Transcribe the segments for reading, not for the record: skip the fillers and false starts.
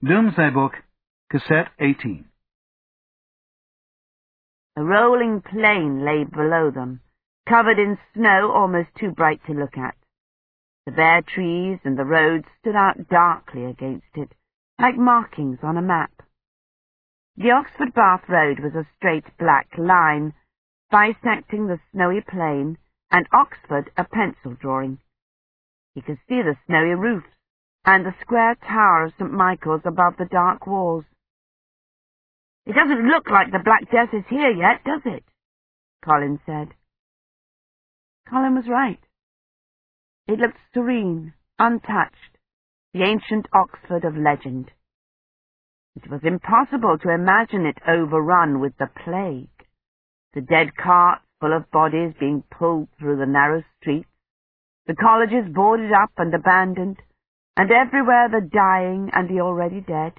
Doomsday Book, Cassette 18. A rolling plain lay below them, covered in snow almost too bright to look at. The bare trees and the road stood out darkly against it, like markings on a map. The Oxford Bath Road was a straight black line, bisecting the snowy plain, and Oxford a pencil drawing. He could see the snowy roofs, and the square tower of St. Michael's above the dark walls. "It doesn't look like the Black Death is here yet, does it?" Colin said. Colin was right. It looked serene, untouched, the ancient Oxford of legend. It was impossible to imagine it overrun with the plague, the dead carts full of bodies being pulled through the narrow streets, the colleges boarded up and abandoned, and everywhere the dying and the already dead.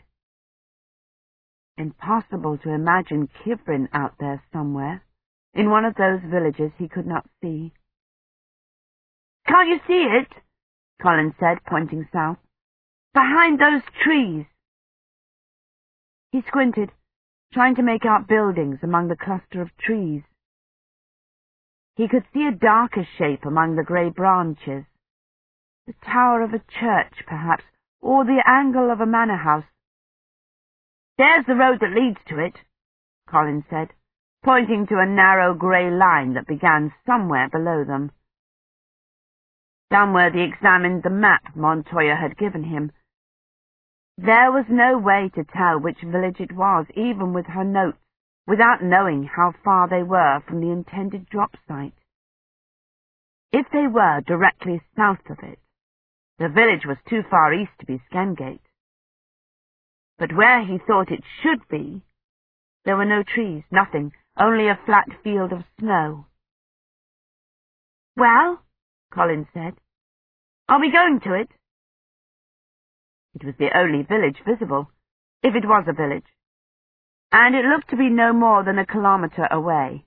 Impossible to imagine Kivrin out there somewhere, in one of those villages he could not see. "Can't you see it?" Colin said, pointing south. "Behind those trees." He squinted, trying to make out buildings among the cluster of trees. He could see a darker shape among the grey branches. The tower of a church, perhaps, or the angle of a manor house. "There's the road that leads to it," Colin said, pointing to a narrow grey line that began somewhere below them. Dunworthy examined the map Montoya had given him. There was no way to tell which village it was, even with her notes, without knowing how far they were from the intended drop site. If they were directly south of it, the village was too far east to be Skendgate. But where he thought it should be, there were no trees, nothing, only a flat field of snow. "Well," Colin said, "are we going to it?" It was the only village visible, if it was a village, and it looked to be no more than a kilometre away.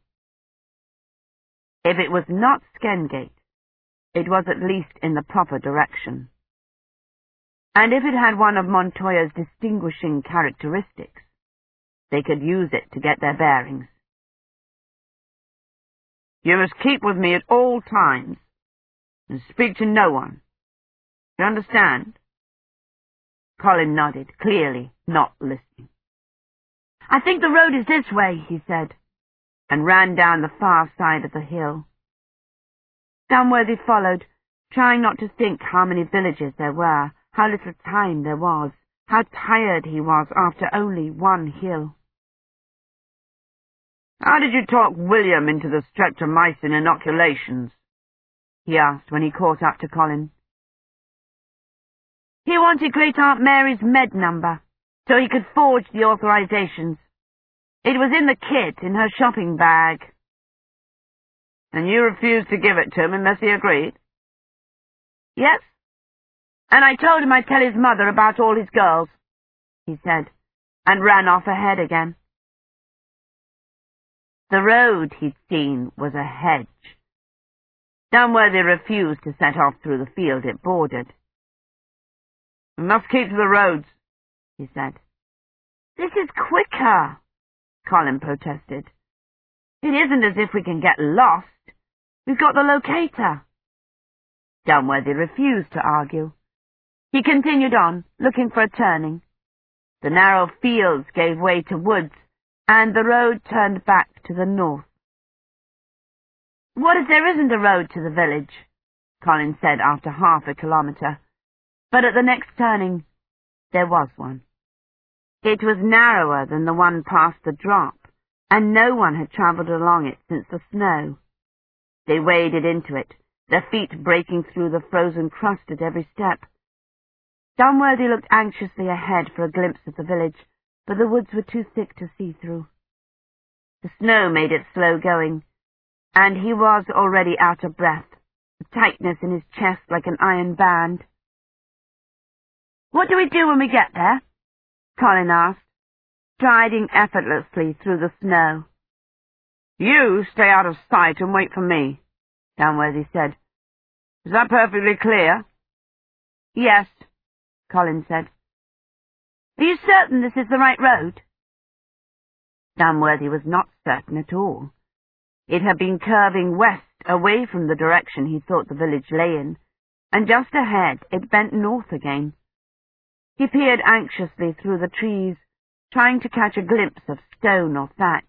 If it was not Skendgate, it was at least in the proper direction. And if it had one of Montoya's distinguishing characteristics, they could use it to get their bearings. "You must keep with me at all times, and speak to no one. You understand?" Colin nodded, clearly not listening. "I think the road is this way," he said, and ran down the far side of the hill. Dunworthy followed, trying not to think how many villages there were, how little time there was, how tired he was after only one hill. "How did you talk William into the streptomycin inoculations?" he asked when he caught up to Colin. "He wanted Great Aunt Mary's med number, so he could forge the authorizations. It was in the kit, in her shopping bag." "And you refused to give it to him unless he agreed?" "Yes. And I told him I'd tell his mother about all his girls," he said, and ran off ahead again. The road he'd seen was a hedge. Dunworthy refused to set off through the field it bordered. "We must keep to the roads," he said. "This is quicker," Colin protested. "It isn't as if we can get lost. We've got the locator." Dunworthy refused to argue. He continued on, looking for a turning. The narrow fields gave way to woods, and the road turned back to the north. "What if there isn't a road to the village?" Colin said after half a kilometre. But at the next turning, there was one. It was narrower than the one past the drop, and no one had travelled along it since the snow. They waded into it, their feet breaking through the frozen crust at every step. Dunworthy looked anxiously ahead for a glimpse of the village, but the woods were too thick to see through. The snow made it slow going, and he was already out of breath, a tightness in his chest like an iron band. "What do we do when we get there?" Colin asked, striding effortlessly through the snow. "You stay out of sight and wait for me," Dunworthy said. "Is that perfectly clear?" "Yes," Colin said. Are you certain this is the right road? Dunworthy was not certain at all. It had been curving west, away from the direction he thought the village lay in, and just ahead it bent north again. He peered anxiously through the trees, trying to catch a glimpse of stone or thatch.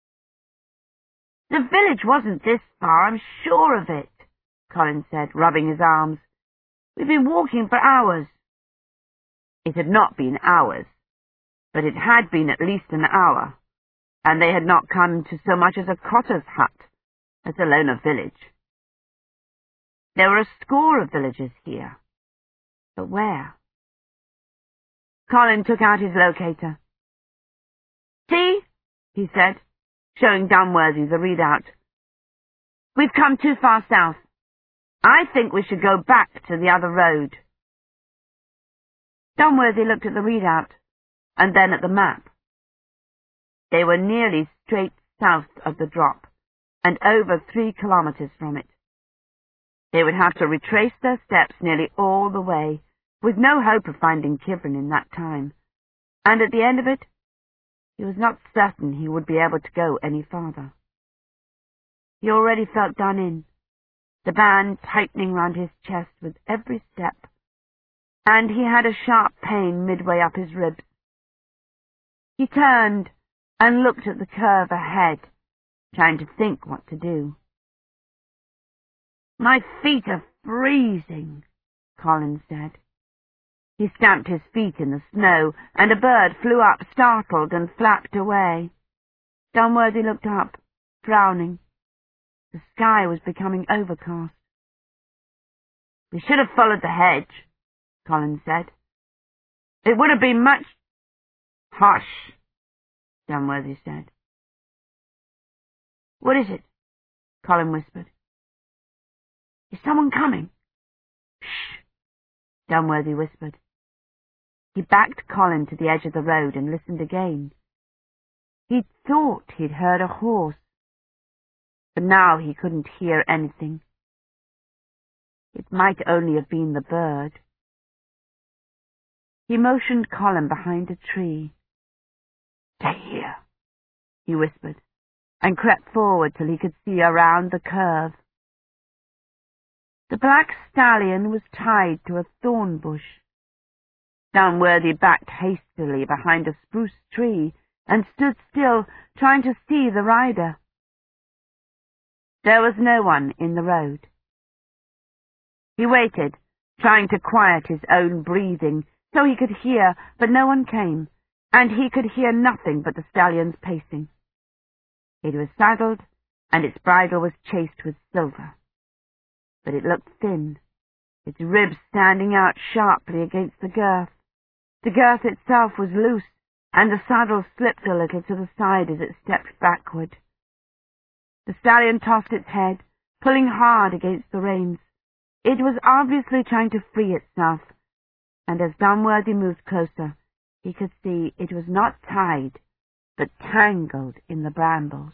The village wasn't this far, I'm sure of it, Colin said, rubbing his arms. We've been walking for hours. It had not been hours, but it had been at least an hour, and they had not come to so much as a cotter's hut, let alone a village. There were a score of villages here, but where? Colin took out his locator. See, he said, showing Dunworthy the readout. We've come too far south. I think we should go back to the other road. Dunworthy looked at the readout, and then at the map. They were nearly straight south of the drop, and over 3 kilometers from it. They would have to retrace their steps nearly all the way, with no hope of finding Kivrin in that time, and at the end of it, he was not certain he would be able to go any farther. He already felt done in, the band tightening round his chest with every step, and he had a sharp pain midway up his ribs. He turned and looked at the curve ahead, trying to think what to do. My feet are freezing, Colin said. He stamped his feet in the snow, and a bird flew up, startled, and flapped away. Dunworthy looked up, frowning. The sky was becoming overcast. We should have followed the hedge, Colin said. It would have been much... Hush, Dunworthy said. What is it? Colin whispered. Is someone coming? Shh, Dunworthy whispered. He backed Colin to the edge of the road and listened again. He'd thought he'd heard a horse, but now he couldn't hear anything. It might only have been the bird. He motioned Colin behind a tree. Stay here, he whispered, and crept forward till he could see around the curve. The black stallion was tied to a thorn bush. Dunworthy backed hastily behind a spruce tree and stood still, trying to see the rider. There was no one in the road. He waited, trying to quiet his own breathing, so he could hear, but no one came, and he could hear nothing but the stallion's pacing. It was saddled, and its bridle was chased with silver. But it looked thin, its ribs standing out sharply against the girth. The girth itself was loose, and the saddle slipped a little to the side as it stepped backward. The stallion tossed its head, pulling hard against the reins. It was obviously trying to free itself, and as Dunworthy moved closer, he could see it was not tied, but tangled in the brambles.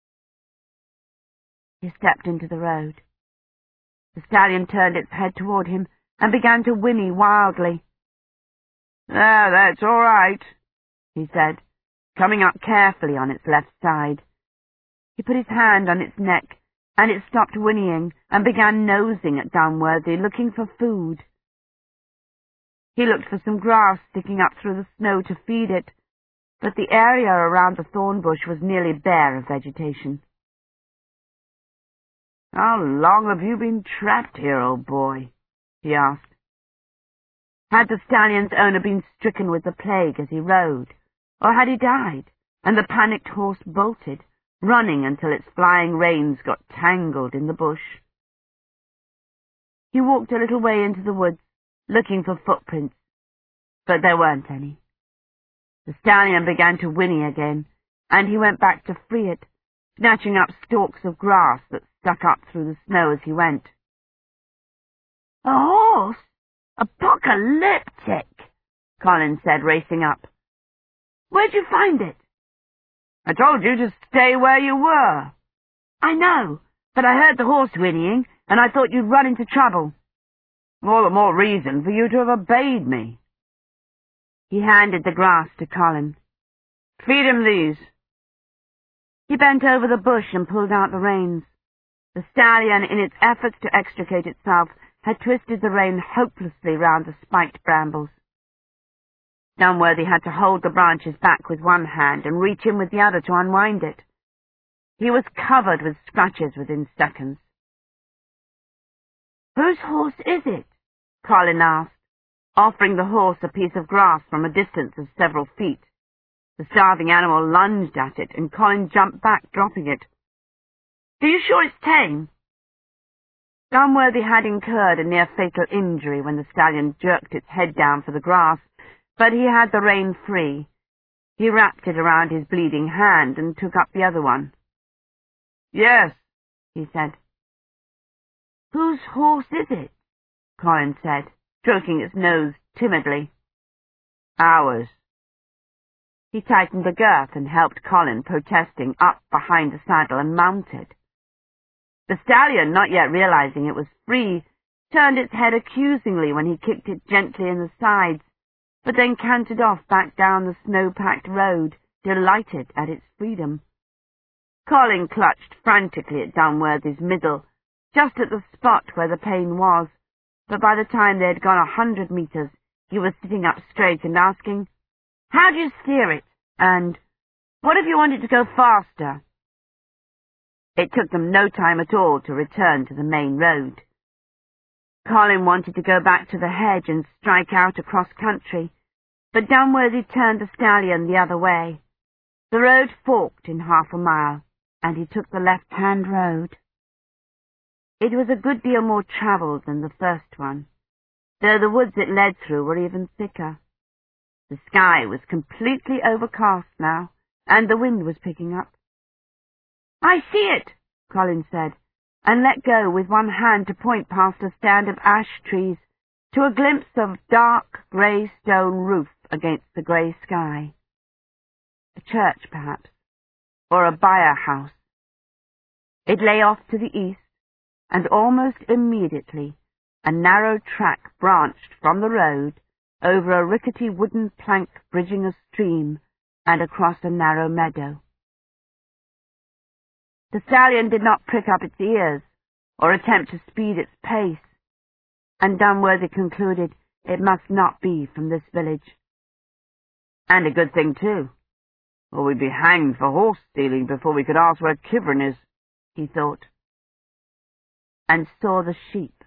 He stepped into the road. The stallion turned its head toward him and began to whinny wildly. There, that's all right, he said, coming up carefully on its left side. He put his hand on its neck, and it stopped whinnying and began nosing at Dunworthy, looking for food. He looked for some grass sticking up through the snow to feed it, but the area around the thorn bush was nearly bare of vegetation. How long have you been trapped here, old boy? He asked. Had the stallion's owner been stricken with the plague as he rode, or had he died, and the panicked horse bolted, running until its flying reins got tangled in the bush? He walked a little way into the woods, looking for footprints, but there weren't any. The stallion began to whinny again, and he went back to free it, snatching up stalks of grass that stuck up through the snow as he went. A horse? Apocalyptic, Colin said, racing up. Where'd you find it? I told you to stay where you were. I know, but I heard the horse whinnying, and I thought you'd run into trouble. All the more reason for you to have obeyed me. He handed the grass to Colin. "Feed him these." He bent over the bush and pulled out the reins. The stallion, in its efforts to extricate itself, had twisted the rein hopelessly round the spiked brambles. Dunworthy had to hold the branches back with one hand and reach in with the other to unwind it. He was covered with scratches within seconds. "Whose horse is it?" Colin asked, offering the horse a piece of grass from a distance of several feet. The starving animal lunged at it, and Colin jumped back, dropping it. "Are you sure it's tame?" Dunworthy had incurred a near-fatal injury when the stallion jerked its head down for the grass, but he had the rein free. He wrapped it around his bleeding hand and took up the other one. "Yes," he said. "Whose horse is it?" Colin said, stroking its nose timidly. "Ours." He tightened the girth and helped Colin, protesting, up behind the saddle and mounted. The stallion, not yet realizing it was free, turned its head accusingly when he kicked it gently in the sides, but then cantered off back down the snow-packed road, delighted at its freedom. Colin clutched frantically at Dunworthy's middle, just at the spot where the pain was, but by the time they had gone 100 meters, he was sitting up straight and asking, "How do you steer it?" and "What if you wanted to go faster?" It took them no time at all to return to the main road. Colin wanted to go back to the hedge and strike out across country, but Dunworthy turned the stallion the other way. The road forked in half a mile, and he took the left-hand road. It was a good deal more travelled than the first one, though the woods it led through were even thicker. The sky was completely overcast now, and the wind was picking up. "I see it," Colin said, and let go with one hand to point past a stand of ash trees to a glimpse of dark grey stone roof against the grey sky. A church, perhaps, or a byre house. It lay off to the east, and almost immediately a narrow track branched from the road over a rickety wooden plank bridging a stream and across a narrow meadow. The stallion did not prick up its ears or attempt to speed its pace, and Dunworthy concluded it must not be from this village. And a good thing, too, or we'd be hanged for horse-stealing before we could ask where Kivrin is, he thought, and saw the sheep.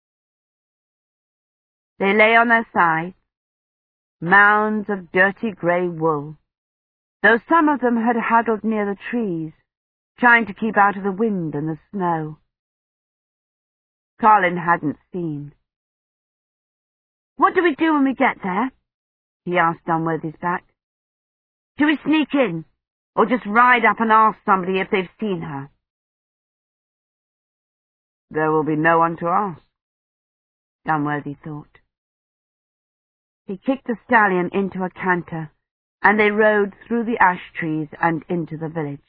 They lay on their sides, mounds of dirty grey wool, though some of them had huddled near the trees, trying to keep out of the wind and the snow. Colin hadn't seen. "What do we do when we get there?" he asked Dunworthy's back. "Do we sneak in, or just ride up and ask somebody if they've seen her?" "There will be no one to ask," Dunworthy thought. He kicked the stallion into a canter, and they rode through the ash trees and into the village.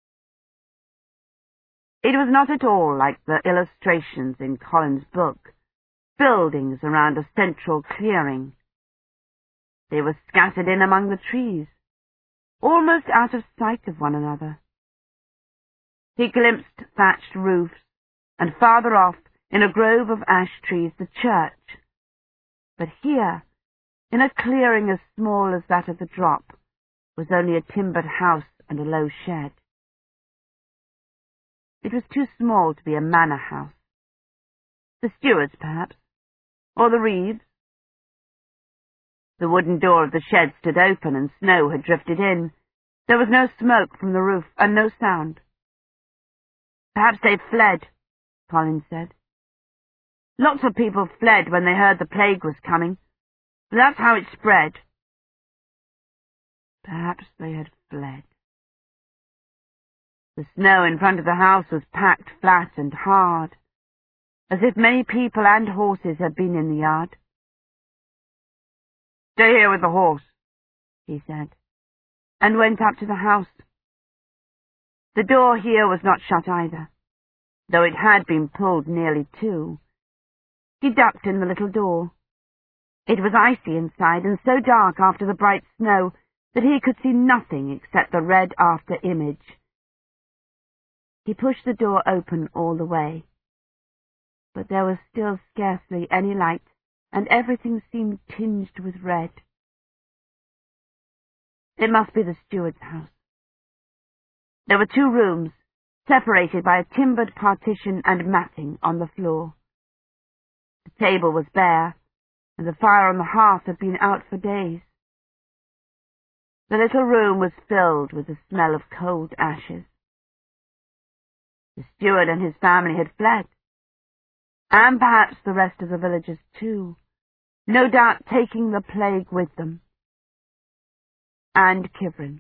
It was not at all like the illustrations in Colin's book, buildings around a central clearing. They were scattered in among the trees, almost out of sight of one another. He glimpsed thatched roofs, and farther off, in a grove of ash trees, the church. But here, in a clearing as small as that of the drop, was only a timbered house and a low shed. It was too small to be a manor house. The steward's, perhaps, or the Reeves. The wooden door of the shed stood open, and snow had drifted in. There was no smoke from the roof, and no sound. "Perhaps they've fled," Colin said. "Lots of people fled when they heard the plague was coming. That's how it spread." Perhaps they had fled. The snow in front of the house was packed flat and hard, as if many people and horses had been in the yard. "Stay here with the horse," he said, and went up to the house. The door here was not shut either, though it had been pulled nearly to. He ducked in the little door. It was icy inside and so dark after the bright snow that he could see nothing except the red after image. He pushed the door open all the way, but there was still scarcely any light, and everything seemed tinged with red. It must be the steward's house. There were 2 rooms, separated by a timbered partition and matting on the floor. The table was bare, and the fire on the hearth had been out for days. The little room was filled with the smell of cold ashes. The steward and his family had fled, and perhaps the rest of the villagers too, no doubt taking the plague with them. And Kivrin.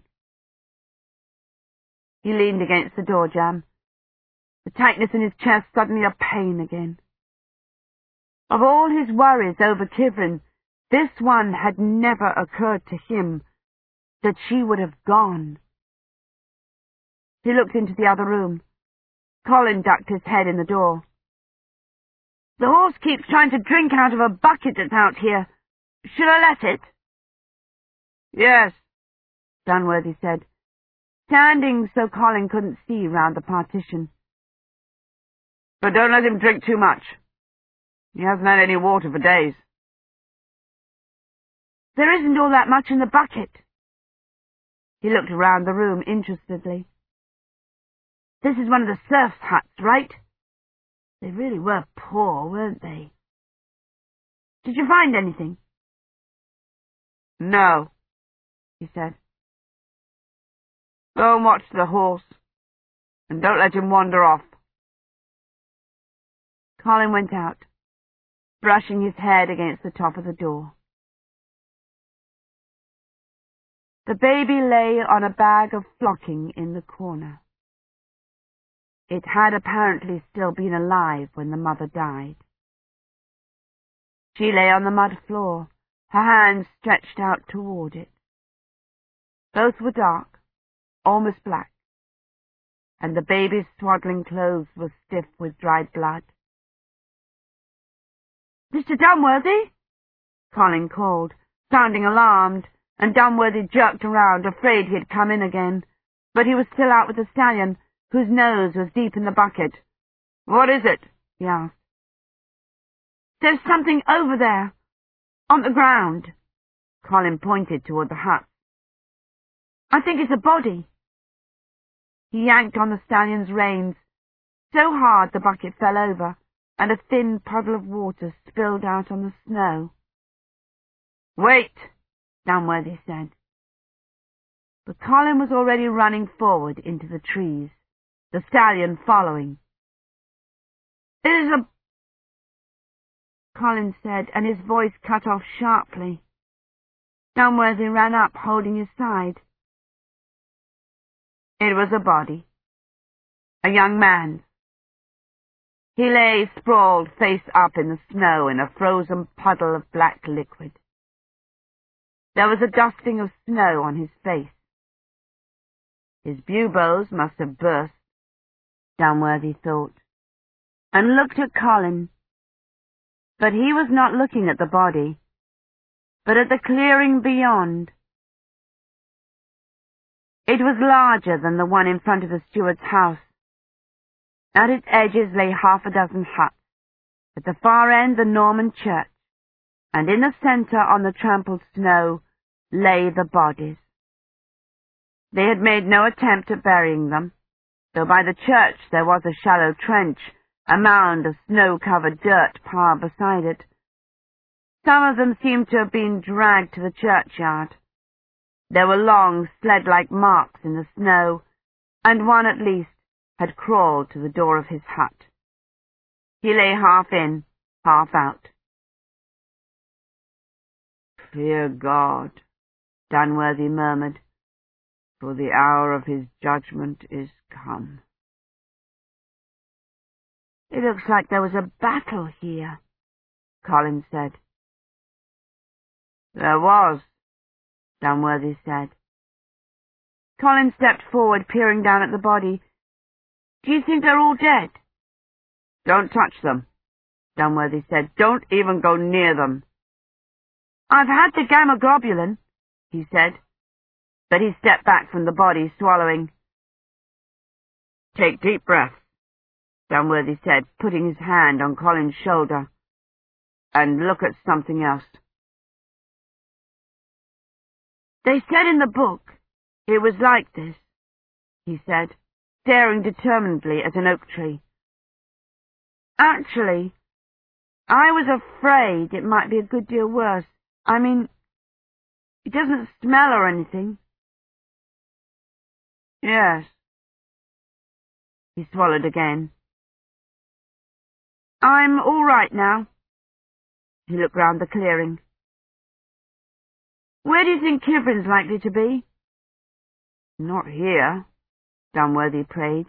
He leaned against the door jamb, the tightness in his chest suddenly a pain again. Of all his worries over Kivrin, this one had never occurred to him, that she would have gone. He looked into the other room. Colin ducked his head in the door. "The horse keeps trying to drink out of a bucket that's out here. Should I let it?" "Yes," Dunworthy said, standing so Colin couldn't see round the partition. "But don't let him drink too much. He hasn't had any water for days." "There isn't all that much in the bucket." He looked around the room interestedly. "This is one of the serfs' huts, right? They really were poor, weren't they? Did you find anything?" "No," he said. "Go and watch the horse, and don't let him wander off." Colin went out, brushing his head against the top of the door. The baby lay on a bag of flocking in the corner. It had apparently still been alive when the mother died. She lay on the mud floor, her hands stretched out toward it. Both were dark, almost black, and the baby's swaddling clothes were stiff with dried blood. "Mr. Dunworthy?" Colin called, sounding alarmed, and Dunworthy jerked around, afraid he had come in again, but he was still out with the stallion, whose nose was deep in the bucket. "What is it?" he asked. "There's something over there, on the ground." Colin pointed toward the hut. "I think it's a body." He yanked on the stallion's reins, so hard the bucket fell over, and a thin puddle of water spilled out on the snow. "Wait," Dunworthy said. But Colin was already running forward into the trees, the stallion following. "It is a—" Colin said, and his voice cut off sharply. Dunworthy ran up, holding his side. It was a body. A young man's. He lay sprawled face up in the snow in a frozen puddle of black liquid. There was a dusting of snow on his face. His buboes must have burst, Dunworthy thought, and looked at Colin. But he was not looking at the body, but at the clearing beyond. It was larger than the one in front of the steward's house. At its edges lay 6 huts, at the far end the Norman church, and in the centre on the trampled snow lay the bodies. They had made no attempt at burying them, though by the church there was a shallow trench, a mound of snow-covered dirt piled beside it. Some of them seemed to have been dragged to the churchyard. There were long, sled-like marks in the snow, and one at least had crawled to the door of his hut. He lay half in, half out. "Fear God," Dunworthy murmured, "for the hour of his judgment is come." "It looks like there was a battle here," Colin said. "There was," Dunworthy said. Colin stepped forward, peering down at the body. "Do you think they're all dead?" "Don't touch them," Dunworthy said. "Don't even go near them." "I've had the gamma-globulin," he said, but he stepped back from the body, swallowing. "Take deep breaths," Dunworthy said, putting his hand on Colin's shoulder, "and look at something else." "They said in the book it was like this," he said, staring determinedly at an oak tree. "Actually, I was afraid it might be a good deal worse. I mean, it doesn't smell or anything." "Yes." He swallowed again. "I'm all right now." He looked round the clearing. "Where do you think Kivrin's likely to be?" "Not here," Dunworthy prayed.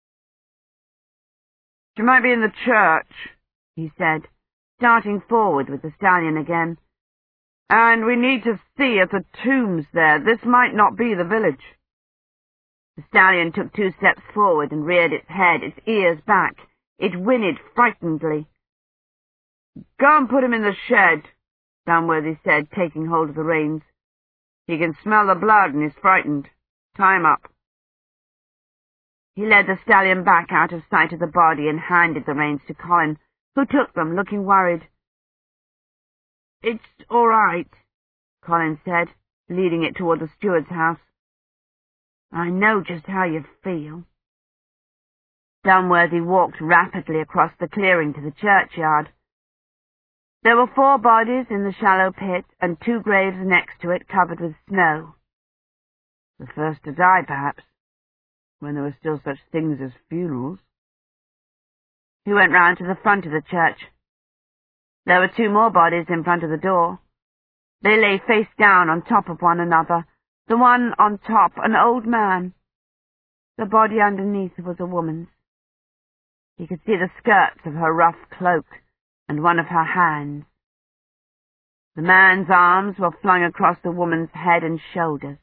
"She might be in the church," he said, starting forward with the stallion again. "And we need to see if the tomb's there. This might not be the village." The stallion took 2 steps forward and reared its head, its ears back. It whinnied frightenedly. "Go and put him in the shed," Dunworthy said, taking hold of the reins. "He can smell the blood and is frightened. Tie him up." He led the stallion back out of sight of the body and handed the reins to Colin, who took them, looking worried. "It's all right," Colin said, leading it toward the steward's house. "I know just how you feel." Dunworthy walked rapidly across the clearing to the churchyard. There were 4 bodies in the shallow pit and 2 graves next to it covered with snow. The first to die, perhaps, when there were still such things as funerals. He went round to the front of the church. There were 2 more bodies in front of the door. They lay face down on top of one another, the one on top an old man. The body underneath was a woman's. He could see the skirts of her rough cloak and one of her hands. The man's arms were flung across the woman's head and shoulders.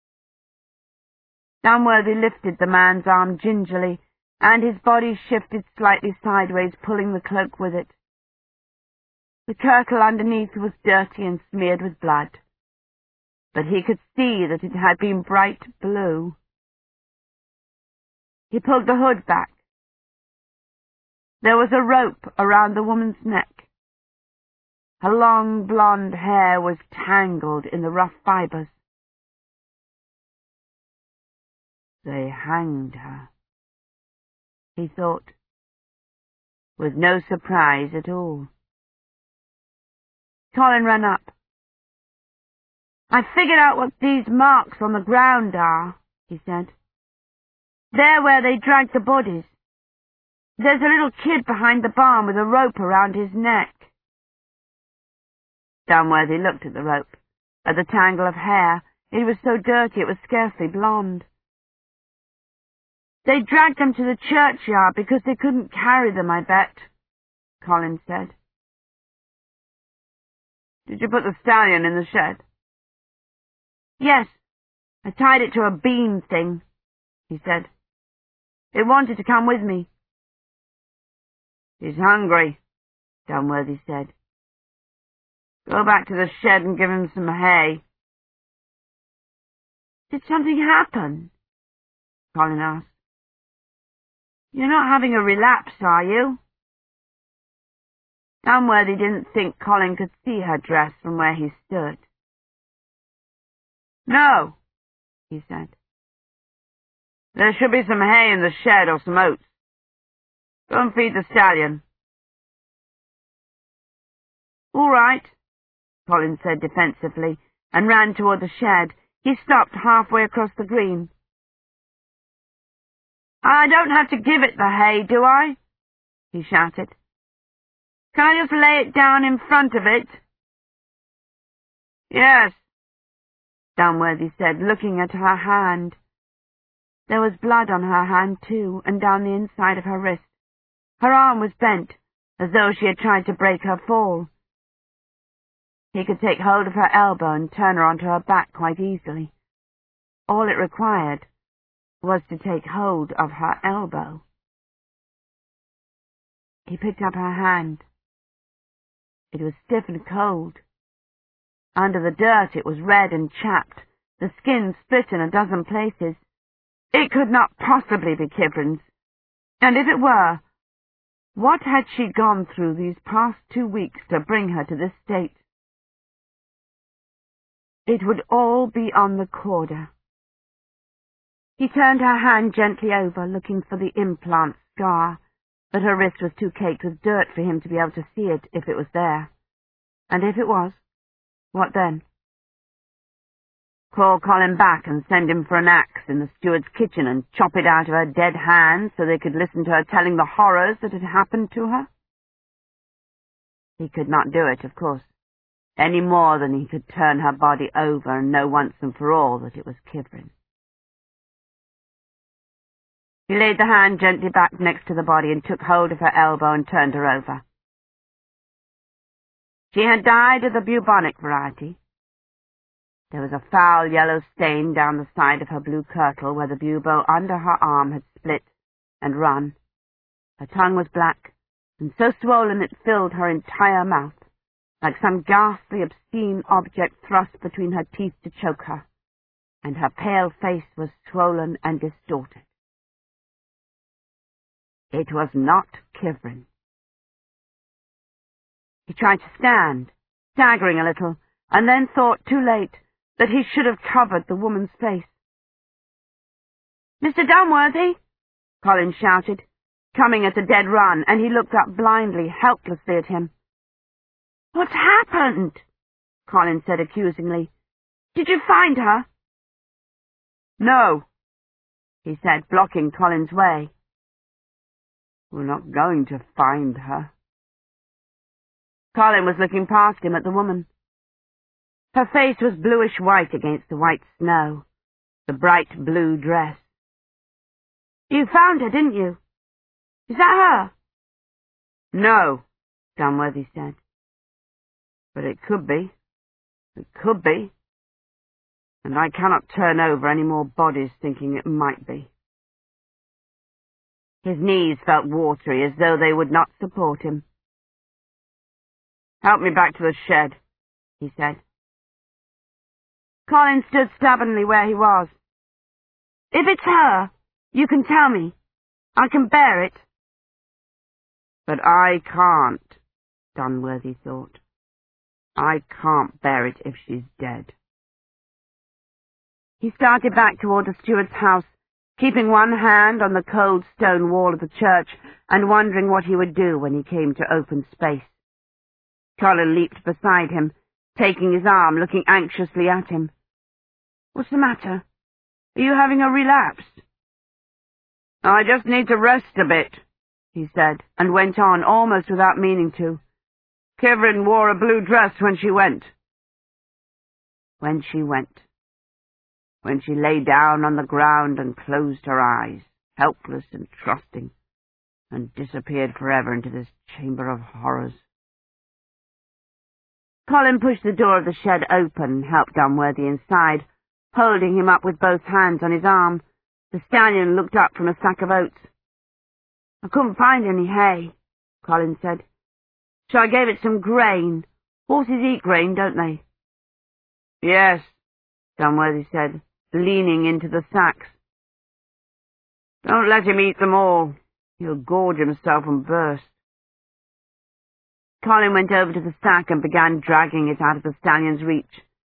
Dunworthy lifted the man's arm gingerly, and his body shifted slightly sideways, pulling the cloak with it. The kirtle underneath was dirty and smeared with blood, but he could see that it had been bright blue. He pulled the hood back. There was a rope around the woman's neck. Her long blonde hair was tangled in the rough fibres. They hanged her, he thought, with no surprise at all. Colin ran up. "I figured out what these marks on the ground are," he said. "They're where they dragged the bodies. There's a little kid behind the barn with a rope around his neck." Dunworthy looked at the rope, at the tangle of hair. It was so dirty it was scarcely blonde. "They dragged them to the churchyard because they couldn't carry them, I bet," Colin said. "Did you put the stallion in the shed?" "Yes, I tied it to a beam thing," he said. "It wanted to come with me." "He's hungry," Dunworthy said. "Go back to the shed and give him some hay." "Did something happen?" Colin asked. "You're not having a relapse, are you?" Dunworthy didn't think Colin could see her dress from where he stood. "No," he said. "There should be some hay in the shed or some oats. Go and feed the stallion." "All right," Colin said defensively, and ran toward the shed. He stopped halfway across the green. "I don't have to give it the hay, do I?" he shouted. "Can I just lay it down in front of it?" "Yes," Dunworthy said, looking at her hand. There was blood on her hand, too, and down the inside of her wrist. Her arm was bent, as though she had tried to break her fall. He could take hold of her elbow and turn her onto her back quite easily. All it required was to take hold of her elbow. He picked up her hand. It was stiff and cold. Under the dirt it was red and chapped, the skin split in a dozen places. It could not possibly be Kivrin's. And if it were, what had she gone through these past 2 weeks to bring her to this state? It would all be on the corder. He turned her hand gently over, looking for the implant scar, but her wrist was too caked with dirt for him to be able to see it if it was there. And if it was, what then? Call Colin back and send him for an axe in the steward's kitchen and chop it out of her dead hand so they could listen to her telling the horrors that had happened to her? He could not do it, of course, any more than he could turn her body over and know once and for all that it was Kivrin. He laid the hand gently back next to the body and took hold of her elbow and turned her over. She had died of the bubonic variety. There was a foul yellow stain down the side of her blue kirtle where the bubo under her arm had split and run. Her tongue was black, and so swollen it filled her entire mouth, like some ghastly, obscene object thrust between her teeth to choke her, and her pale face was swollen and distorted. It was not Kivrin. He tried to stand, staggering a little, and then thought, too late, that he should have covered the woman's face. "Mr. Dunworthy!" Colin shouted, coming at a dead run, and he looked up blindly, helplessly at him. "What's happened?" Colin said accusingly. "Did you find her?" "No," he said, blocking Colin's way. "We're not going to find her." Colin was looking past him at the woman. Her face was bluish-white against the white snow, the bright blue dress. "You found her, didn't you? Is that her?" "No," Dunworthy said. "But it could be. It could be. And I cannot turn over any more bodies thinking it might be." His knees felt watery, as though they would not support him. "Help me back to the shed," he said. Colin stood stubbornly where he was. "If it's her, you can tell me. I can bear it." "But I can't," Dunworthy thought. "I can't bear it if she's dead." He started back toward the steward's house, keeping one hand on the cold stone wall of the church and wondering what he would do when he came to open space. Colin leaped beside him, taking his arm, looking anxiously at him. "What's the matter? Are you having a relapse?" "I just need to rest a bit," he said, and went on, almost without meaning to. "Kivrin wore a blue dress when she went." When she went. When she lay down on the ground and closed her eyes, helpless and trusting, and disappeared forever into this chamber of horrors. Colin pushed the door of the shed open and helped Dunworthy inside, holding him up with both hands on his arm. The stallion looked up from a sack of oats. "I couldn't find any hay," Colin said, "so I gave it some grain. Horses eat grain, don't they?" "Yes," Dunworthy said, leaning into the sacks. "Don't let him eat them all. He'll gorge himself and burst." Colin went over to the sack and began dragging it out of the stallion's reach.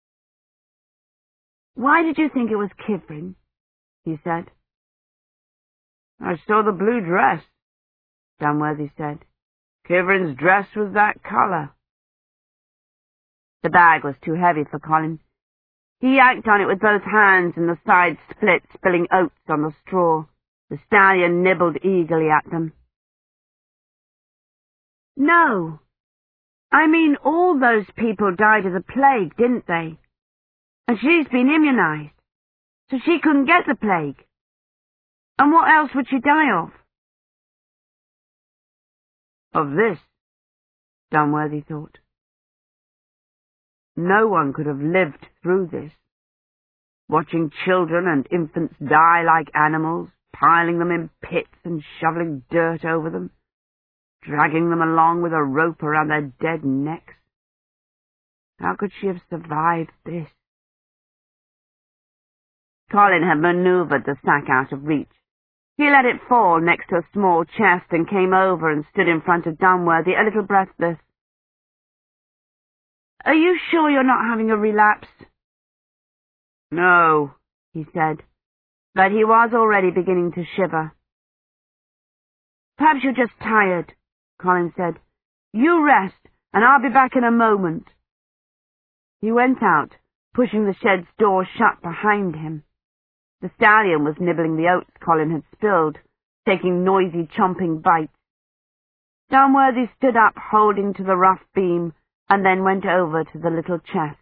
"Why did you think it was Kivrin?" he said. "I saw the blue dress," Dunworthy said. "Kivrin's dress was that colour." The bag was too heavy for Colin. He yanked on it with both hands and the sides split, spilling oats on the straw. The stallion nibbled eagerly at them. "No. I mean, all those people died of the plague, didn't they? And she's been immunized, so she couldn't get the plague. And what else would she die of?" "Of this," Dunworthy thought. No one could have lived through this, watching children and infants die like animals, piling them in pits and shoveling dirt over them, dragging them along with a rope around their dead necks. How could she have survived this? Colin had manoeuvred the sack out of reach. He let it fall next to a small chest and came over and stood in front of Dunworthy, a little breathless. "Are you sure you're not having a relapse?" "No," he said, but he was already beginning to shiver. "Perhaps you're just tired," Colin said. "You rest, and I'll be back in a moment." He went out, pushing the shed's door shut behind him. The stallion was nibbling the oats Colin had spilled, taking noisy, chomping bites. Dunworthy stood up, holding to the rough beam, and then went over to the little chest.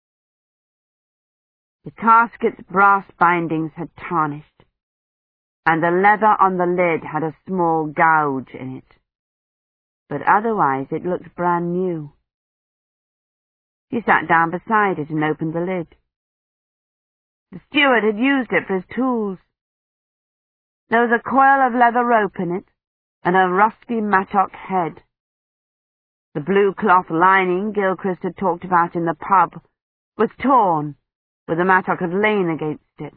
The casket's brass bindings had tarnished, and the leather on the lid had a small gouge in it, but otherwise it looked brand new. He sat down beside it and opened the lid. The steward had used it for his tools. There was a coil of leather rope in it, and a rusty mattock head. The blue cloth lining Gilchrist had talked about in the pub was torn, where the mattock had lain against it.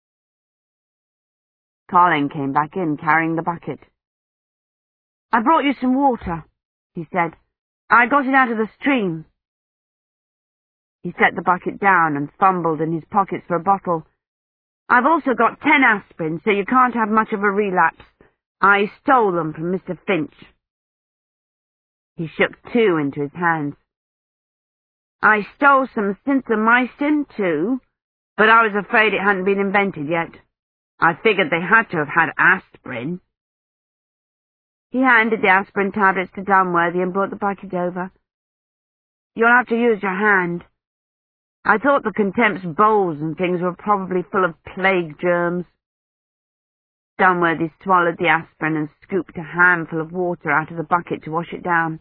Colin came back in, carrying the bucket. "I brought you some water," he said. "I got it out of the stream." He set the bucket down and fumbled in his pockets for a bottle. "I've also got 10 aspirin, so you can't have much of a relapse. I stole them from Mr. Finch." He shook 2 into his hands. "I stole some synthamycin, too, but I was afraid it hadn't been invented yet. I figured they had to have had aspirin." He handed the aspirin tablets to Dunworthy and brought the bucket over. "You'll have to use your hand. I thought the Contempt's bowls and things were probably full of plague germs." Dunworthy swallowed the aspirin and scooped a handful of water out of the bucket to wash it down.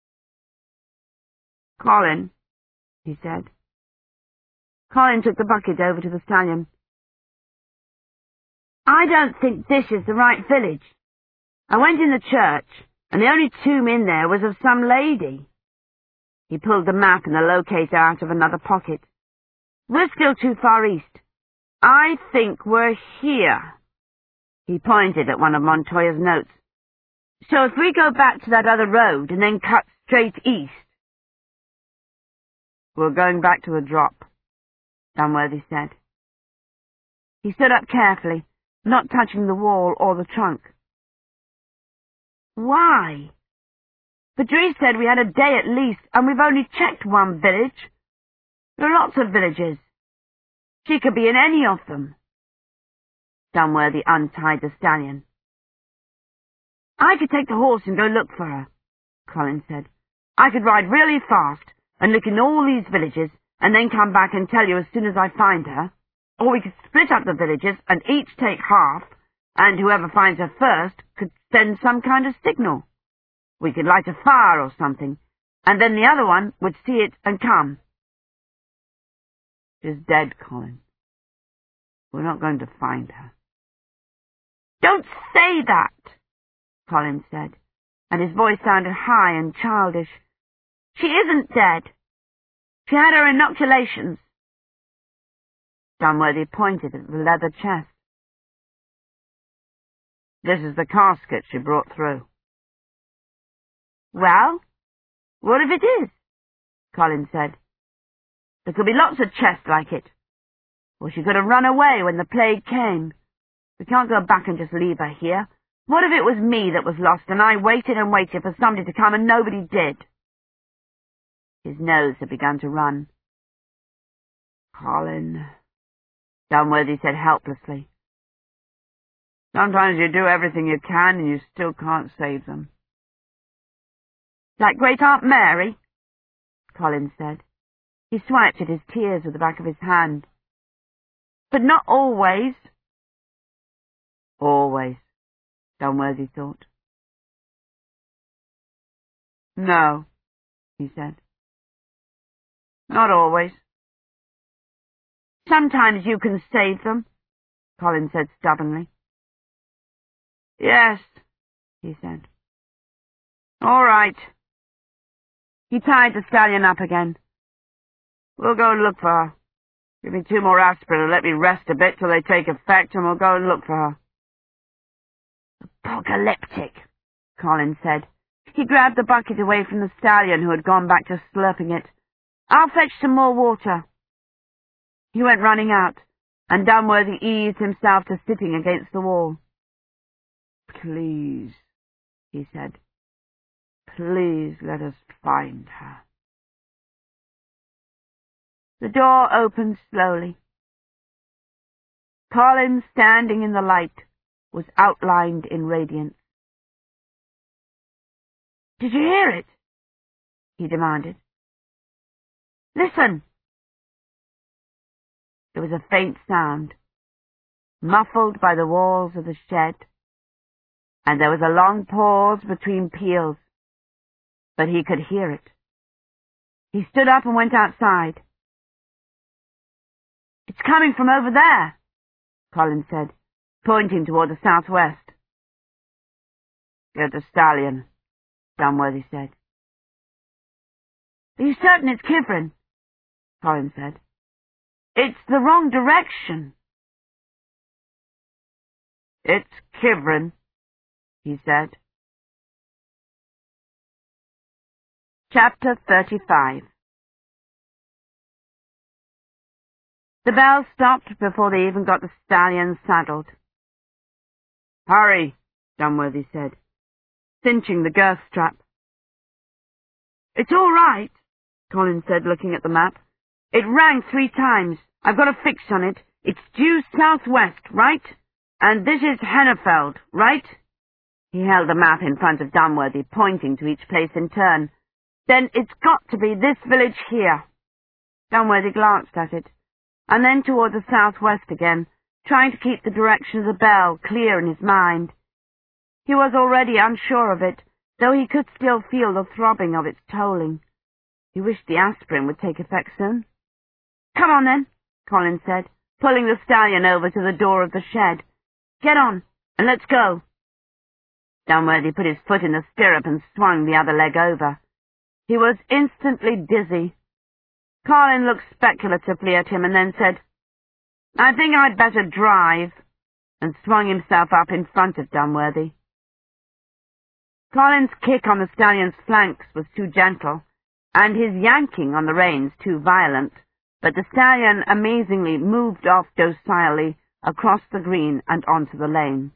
"Colin," he said. Colin took the bucket over to the stallion. "I don't think this is the right village. I went in the church, and the only tomb in there was of some lady." He pulled the map and the locator out of another pocket. "We're still too far east. I think we're here." He pointed at one of Montoya's notes. "So if we go back to that other road and then cut straight east—" "We're going back to the drop," Dunworthy said. He stood up carefully, not touching the wall or the trunk. "Why? Patrice said we had a day at least, and we've only checked one village. There are lots of villages. She could be in any of them." Dunworthy untied the stallion. "I could take the horse and go look for her," Colin said. "I could ride really fast and look in all these villages and then come back and tell you as soon as I find her. Or we could split up the villages and each take half, and whoever finds her first could send some kind of signal. We could light a fire or something, and then the other one would see it and come." "She's dead, Colin. We're not going to find her." "Don't say that," Colin said, and his voice sounded high and childish. "She isn't dead. She had her inoculations." Dunworthy pointed at the leather chest. "This is the casket she brought through." "Well, what if it is?" Colin said. "There could be lots of chests like it. Or she could have run away when the plague came. We can't go back and just leave her here. What if it was me that was lost and I waited and waited for somebody to come and nobody did?" His nose had begun to run. "Colin," Dunworthy said helplessly. "Sometimes you do everything you can and you still can't save them." "Like Great-Aunt Mary?" Colin said. He swiped at his tears with the back of his hand. "But not always." "Always," Dunworthy thought. "No," he said. "Not always." "Sometimes you can save them," Colin said stubbornly. "Yes," he said. "All right." He tied the stallion up again. We'll go and look for her. Give me 2 more aspirin and let me rest a bit till they take effect, and we'll go and look for her." "Apocalyptic," Colin said. He grabbed the bucket away from the stallion, who had gone back to slurping it. "I'll fetch some more water." He went running out, and Dunworthy eased himself to sitting against the wall. "Please," he said, "please let us find her." The door opened slowly. Colin, standing in the light, was outlined in radiance. "Did you hear it?" he demanded. "Listen!" There was a faint sound, muffled by the walls of the shed, and there was a long pause between peals, but he could hear it. He stood up and went outside. "It's coming from over there," Colin said, pointing toward the southwest. "Get the stallion," Dunworthy said. "Are you certain it's Kivrin?" Colin said. "It's the wrong direction." "It's Kivrin," he said. Chapter 35. The bell stopped before they even got the stallion saddled. "Hurry," Dunworthy said, cinching the girth strap. "It's all right," Colin said, looking at the map. "It rang 3 times. I've got a fix on it. It's due southwest, right? And this is Hennefeld, right?" He held the map in front of Dunworthy, pointing to each place in turn. "Then it's got to be this village here." Dunworthy glanced at it, and then toward the southwest again, trying to keep the direction of the bell clear in his mind. He was already unsure of it, though he could still feel the throbbing of its tolling. He wished the aspirin would take effect soon. "Come on, then," Colin said, pulling the stallion over to the door of the shed. "Get on, and let's go." Dunworthy put his foot in the stirrup and swung the other leg over. He was instantly dizzy. Colin looked speculatively at him and then said, "I think I'd better drive," and swung himself up in front of Dunworthy. Colin's kick on the stallion's flanks was too gentle, and his yanking on the reins too violent, but the stallion amazingly moved off docilely across the green and onto the lane.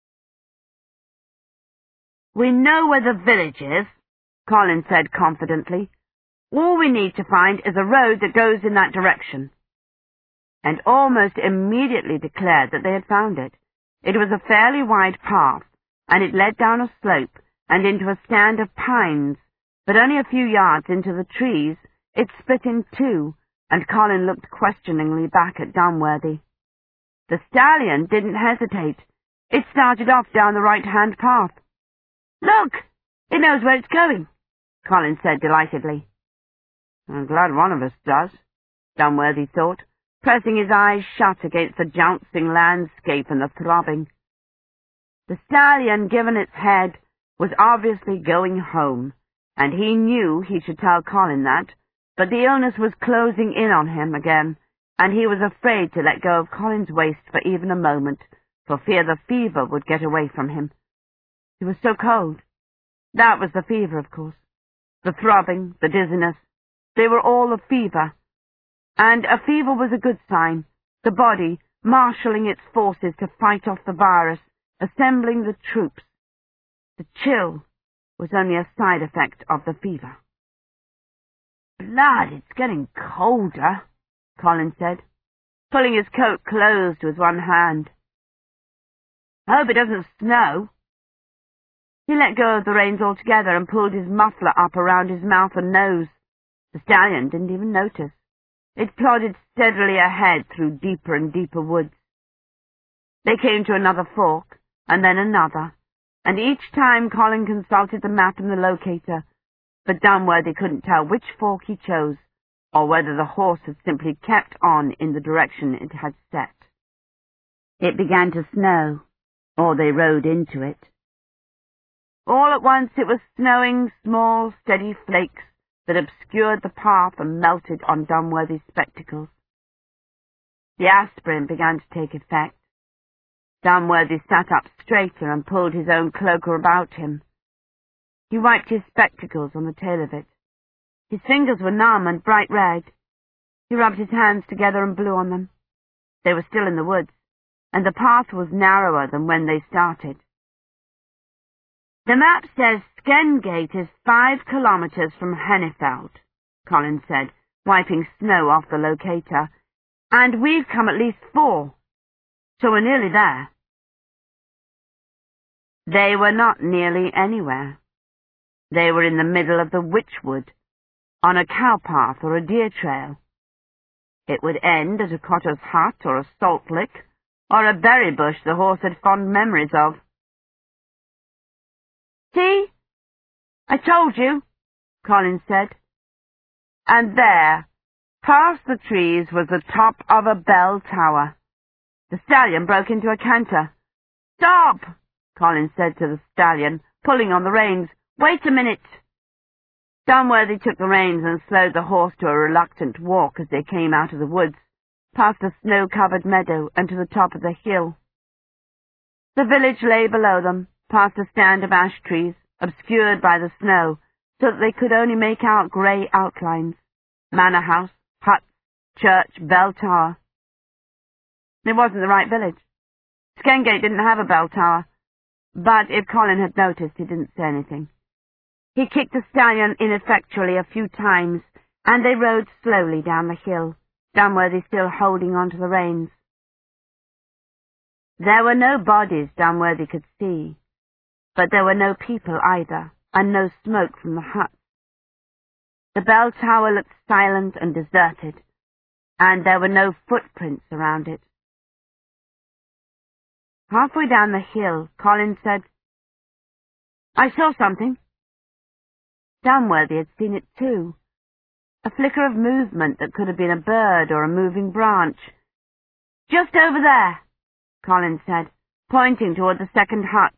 "We know where the village is," Colin said confidently. "All we need to find is a road that goes in that direction," and almost immediately declared that they had found it. It was a fairly wide path, and it led down a slope and into a stand of pines, but only a few yards into the trees it split in 2, and Colin looked questioningly back at Dunworthy. The stallion didn't hesitate. It started off down the right-hand path. "Look! It knows where it's going," Colin said delightedly. "I'm glad one of us does," Dunworthy thought, pressing his eyes shut against the jouncing landscape and the throbbing. The stallion, given its head, was obviously going home, and he knew he should tell Colin that, but the illness was closing in on him again, and he was afraid to let go of Colin's waist for even a moment, for fear the fever would get away from him. He was so cold. That was the fever, of course. The throbbing, the dizziness, they were all a fever. And a fever was a good sign, the body marshalling its forces to fight off the virus, assembling the troops. The chill was only a side effect of the fever. "Blood, it's getting colder," Colin said, pulling his coat closed with one hand. "I hope it doesn't snow." He let go of the reins altogether and pulled his muffler up around his mouth and nose. The stallion didn't even notice. It plodded steadily ahead through deeper and deeper woods. They came to another fork, and then another, and each time Colin consulted the map and the locator, but Dunworthy couldn't tell which fork he chose, or whether the horse had simply kept on in the direction it had set. It began to snow, or they rode into it. All at once it was snowing small, steady flakes that obscured the path and melted on Dunworthy's spectacles. The aspirin began to take effect. Dunworthy sat up straighter and pulled his own cloak about him. He wiped his spectacles on the tail of it. His fingers were numb and bright red. He rubbed his hands together and blew on them. They were still in the woods, and the path was narrower than when they started. "The map says Skengate is 5 kilometers from Hennefeld," Colin said, wiping snow off the locator, "and we've come at least 4, so we're nearly there." They were not nearly anywhere. They were in the middle of the Witchwood, on a cow path or a deer trail. It would end at a cotter's hut or a salt lick, or a berry bush the horse had fond memories of. "See? I told you," Colin said. And there, past the trees, was the top of a bell tower. The stallion broke into a canter. "Stop!" Colin said to the stallion, pulling on the reins. "Wait a minute." Dunworthy took the reins and slowed the horse to a reluctant walk as they came out of the woods, past a snow-covered meadow and to the top of the hill. The village lay below them, past a stand of ash trees, obscured by the snow, so that they could only make out grey outlines. Manor house, hut, church, bell tower. It wasn't the right village. Skengate didn't have a bell tower, but if Colin had noticed, he didn't say anything. He kicked the stallion ineffectually a few times, and they rode slowly down the hill, Dunworthy still holding on to the reins. There were no bodies Dunworthy could see, but there were no people either, and no smoke from the huts. The bell tower looked silent and deserted, and there were no footprints around it. Halfway down the hill, Colin said, "I saw something." Dunworthy had seen it too. A flicker of movement that could have been a bird or a moving branch. "Just over there," Colin said, pointing toward the second hut.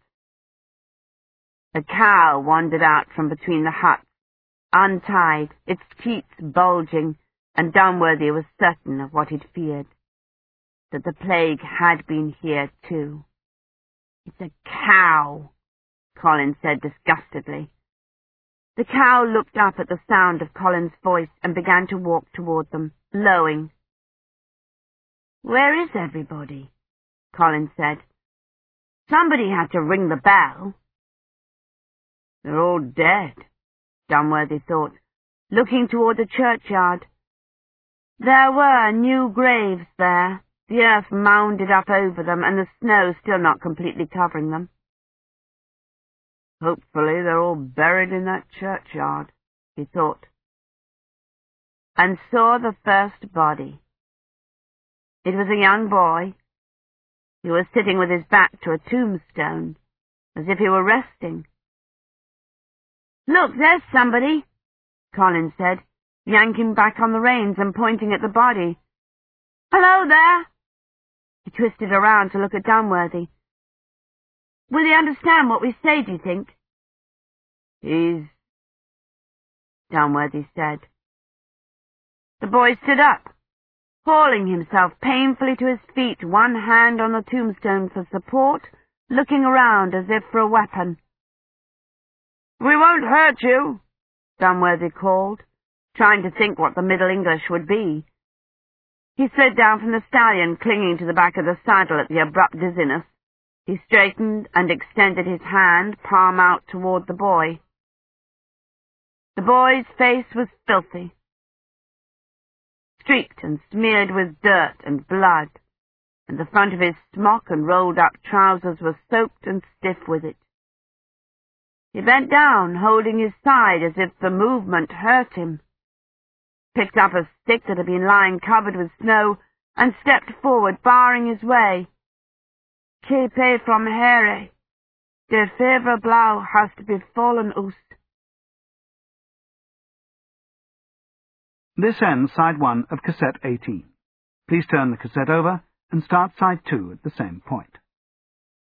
A cow wandered out from between the huts, untied, its teats bulging, and Dunworthy was certain of what he'd feared, that the plague had been here too. "It's a cow," Colin said disgustedly. The cow looked up at the sound of Colin's voice and began to walk toward them, lowing. "Where is everybody?" Colin said. "Somebody had to ring the bell." "They're all dead," Dunworthy thought, looking toward the churchyard. There were new graves there, the earth mounded up over them and the snow still not completely covering them. "Hopefully they're all buried in that churchyard," he thought, and saw the first body. It was a young boy. He was sitting with his back to a tombstone, as if he were resting. "Look, there's somebody," Colin said, yanking back on the reins and pointing at the body. "Hello there!" He twisted around to look at Dunworthy. "Will he understand what we say, do you think?" "He's..." Dunworthy said. The boy stood up, hauling himself painfully to his feet, one hand on the tombstone for support, looking around as if for a weapon. "We won't hurt you," Dunworthy called, trying to think what the Middle English would be. He slid down from the stallion, clinging to the back of the saddle at the abrupt dizziness. He straightened and extended his hand, palm out toward the boy. The boy's face was filthy, streaked and smeared with dirt and blood, and the front of his smock and rolled-up trousers were soaked and stiff with it. He bent down, holding his side as if the movement hurt him, picked up a stick that had been lying covered with snow, and stepped forward, barring his way. "Keep from here. Der fever blau hast befallen us." This ends side 1 of cassette 18. Please turn the cassette over and start side 2 at the same point.